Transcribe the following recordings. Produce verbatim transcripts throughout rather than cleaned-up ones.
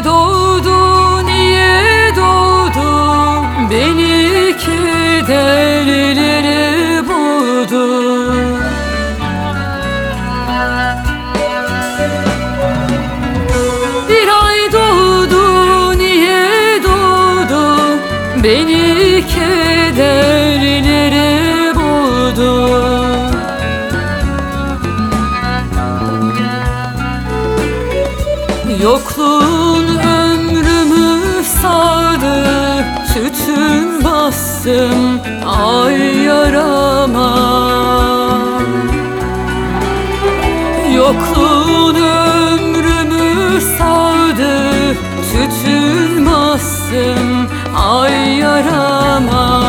doğdu, niye doğdu? Beni kederleri boğdu. Bir ay doğdu, niye doğdu? Beni kederleri boğdu. Yokluğun ömrümü sardı, tütün bastım ay yarama. Yokluğun ömrümü sardı, tütün bastım ay yarama.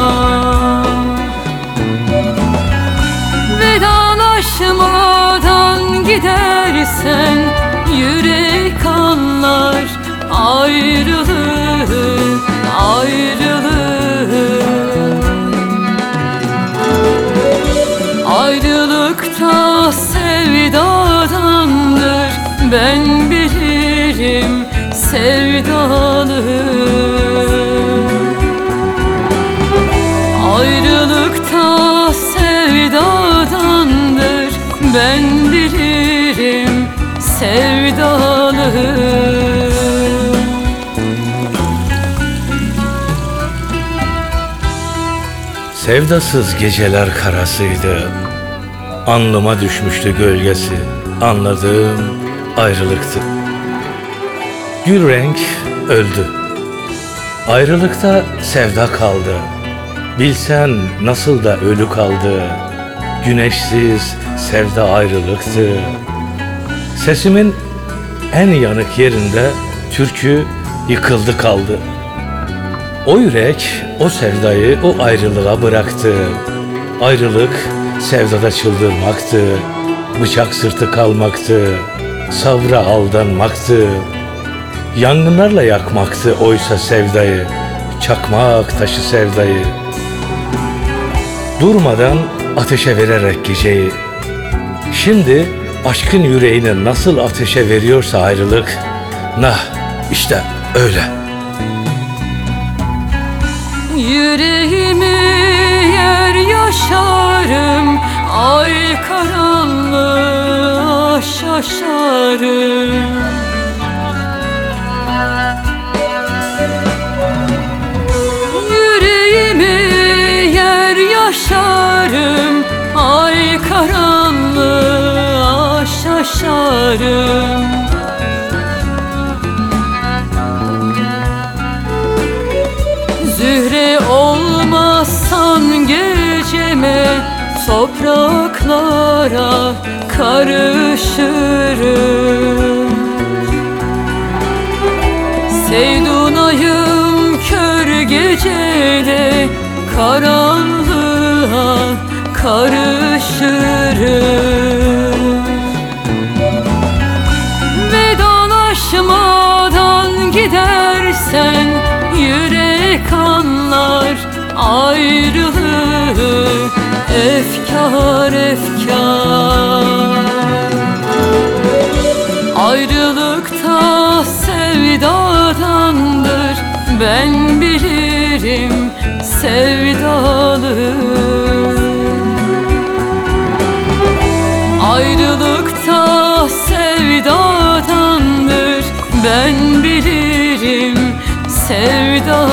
Vedalaşmadan gidersen yürek anlar ayrılığı, ayrılığı. Ayrılıkta sevdadandır, ben bilirim sevdalı. Ayrılıkta sevdadandır, ben bilirim sevdalı. Sevdasız geceler karasıydı, alnıma düşmüştü gölgesi, anladığım ayrılıktı. Gül renk öldü, ayrılıkta sevda kaldı. Bilsen nasıl da ölü kaldı, güneşsiz sevda ayrılıktı. Sesimin en yanık yerinde türkü yıkıldı kaldı. O yürek o sevdayı o ayrılığa bıraktı. Ayrılık sevdada çıldırmaktı, bıçak sırtı kalmaktı, savra aldanmaktı. Yangınlarla yakmaktı oysa sevdayı, çakmak taşı sevdayı. Durmadan ateşe vererek geceyi, şimdi aşkın yüreğini nasıl ateşe veriyorsa ayrılık, nah işte öyle. Yüreğimi yer yaşarım, ay karanlığa şaşarım. Yüreğimi yer yaşarım, ay karanlığa şaşarım. Zühre olmazsan geceme, topraklara karışırım. Sevdunayım kör gecede, karanlığa karışırım. Vedalaşmadan gidersen yürek anlar ayrılığı, efkar efkar. Ayrılıkta sevdadandır, ben bilirim sevdalı. Ayrılıkta sevdadandır, ben bilirim sevdalı.